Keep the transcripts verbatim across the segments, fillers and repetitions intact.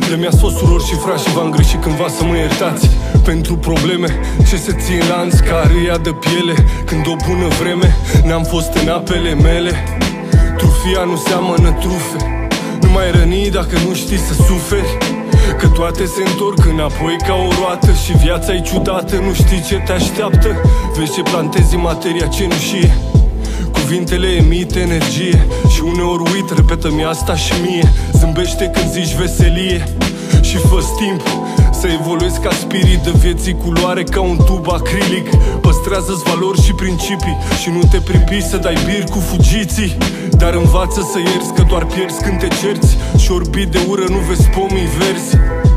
Le-mi-ați fost surori și frați și v-am greșit cândva, să mă iertați. Pentru probleme ce se țin lanț ca râia de piele, când o bună vreme n-am fost în apele mele. Trufia nu seamănă trufe, nu mai răni dacă nu știi să suferi, că toate se întorc înapoi ca o roată. Și viața e ciudată, nu știi ce te așteaptă. Vezi ce plantezi în materia cenușie, cuvintele emit energie și uneori uit, repetă-mi asta și mie. Zâmbește când zici veselie și fă-ți timp să evoluezi ca spirit de vieții culoare ca un tub acrilic. Păstrează-ți valori și principii și nu te pripi să dai bir cu fugiții, dar învață să ierți, că doar pierzi când te cerți și orbit de ură nu vezi pomii verzi.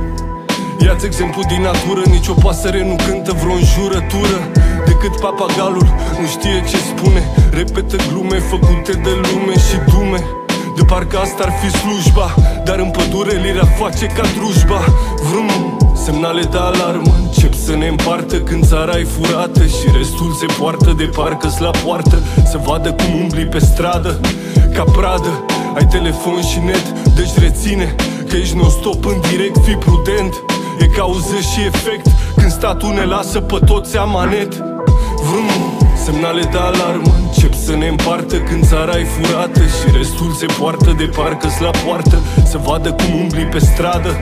Ia-ți exemplu din natură, nicio pasăre nu cântă vreo înjurătură, decât papagalul nu știe ce spune. Repetă glume făcute de lume și dume, de parcă asta ar fi slujba, dar în pădure lira face ca drujba. Vrum, semnale de alarmă încep să ne împartă când țara e furată și restul se poartă de parcă-s la poartă. Să vadă cum umbli pe stradă ca pradă. Ai telefon și net, deci reține că ești non-stop în direct, fii prudent. E cauză și efect când statul ne lasă pe toți amanet. Vrum, semnale de alarmă încep să ne împartă când țara e furată și restul se poartă de parcă-s la poartă. Să vadă cum umbli pe stradă.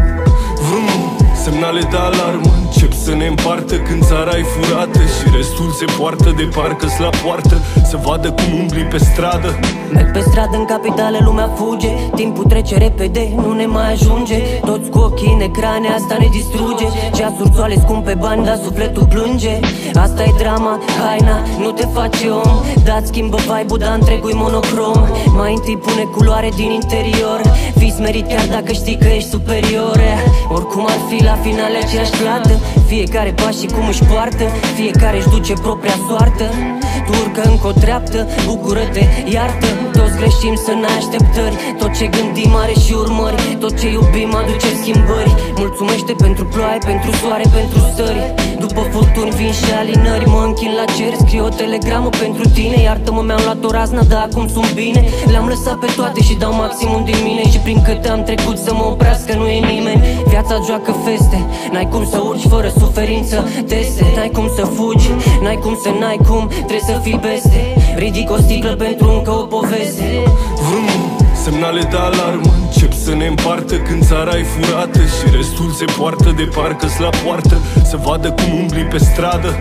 Vrum, semnale de alarmă încep să ne împartă când țara e furată și restul se poartă de parcă-s la poartă. Să vadă cum umbli pe stradă. Merg pe stradă în capitale, lumea fuge, timpul trece repede, nu ne mai ajunge. Toți cu ochii în ecrane, asta ne distruge. Ceasuri soale scumpe bani, dar sufletul plânge. Asta e drama, haina, nu te face om, dar schimbă vibe-ul, dar întregul-i monocrom. Mai întâi pune culoare din interior, fii smerit chiar dacă știi că ești superior. Oricum ar fi, la final e aceeași plată. Fiecare pas și cum își poartă, fiecare își duce propria soartă. Tu urcă încă o treaptă, bucură-te, iartă. Toți greșim să ne așteptări, tot ce gândim are și urmări, tot ce iubim aduce schimbări. Mulțumește pentru ploaie, pentru soare, pentru stări. După furtuni vin și alinări, mă închin la cer, scriu o telegramă pentru tine. Iartă-mă, mi-am luat o raznă, dar acum sunt bine. Le-am lăsat pe toate și dau maximum din mine, și prin câte am trecut să mă oprească nu e nimeni. Viața joacă feste, n-ai cum să urci fără suferință, teste. N-ai cum să fugi, n-ai cum să n-ai cum, trebuie să fii peste. Ridic o sticlă pentru încă o poveste. Vrum, semnale de alarmă încep să ne împartă când țara e furată și restul se poartă de parcă-s la poartă. Să vadă cum umbli pe stradă.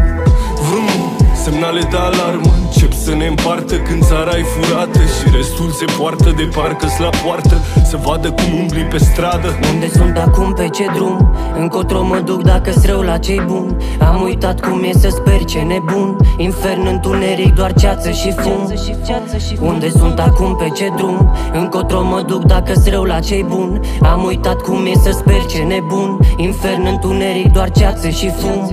Vrum, semnale de alarmă încep să ne împartă când țara e furată și restul se poartă de parcă-s la poartă. Să vadă cum umbli pe stradă. Unde sunt acum, pe ce drum, încotro mă duc dacă-s rău, la ce-i bun. Am uitat cum e să sper, ce nebun. Infern, întuneric, doar ceață și fum. Unde sunt acum, pe ce drum, încotro mă duc dacă-s rău, la ce-i bun. Am uitat cum e să sper, ce nebun. Infern, întuneric, doar ceață și fum.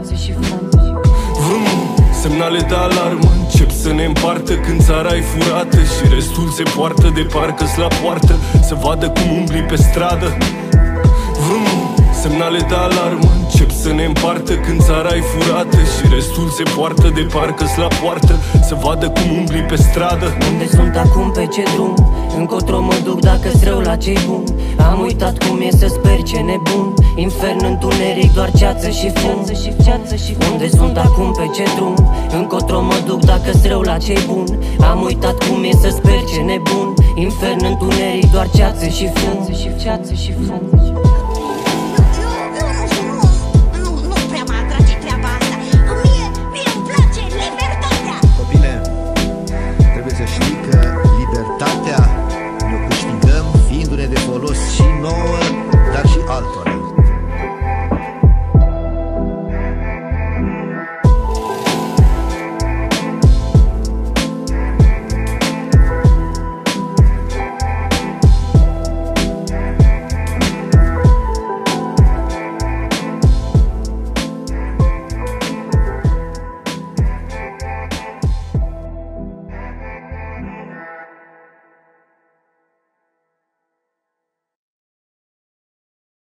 Vrum, semnale de alarmă încep să ne împartă când țara e furată și restul se poartă de parcă-s la poartă. Să vadă cum umbli pe stradă. Vrum, semnale de alarmă încep să ne împartă când țara e furată și restul se poartă de parcă-s la poartă. Să vadă cum umbli pe stradă. Unde sunt acum, pe ce drum, încotro mă duc dacă-s rău, la ce-i bun. Am uitat cum e să sper, ce nebun. Infern, întuneric, doar ceață și fum. Unde sunt acum, pe ce drum, încotro mă duc dacă-s rău, la ce-i bun. Am uitat cum e să sper, ce nebun. Infern, întuneric, doar ceață și fum.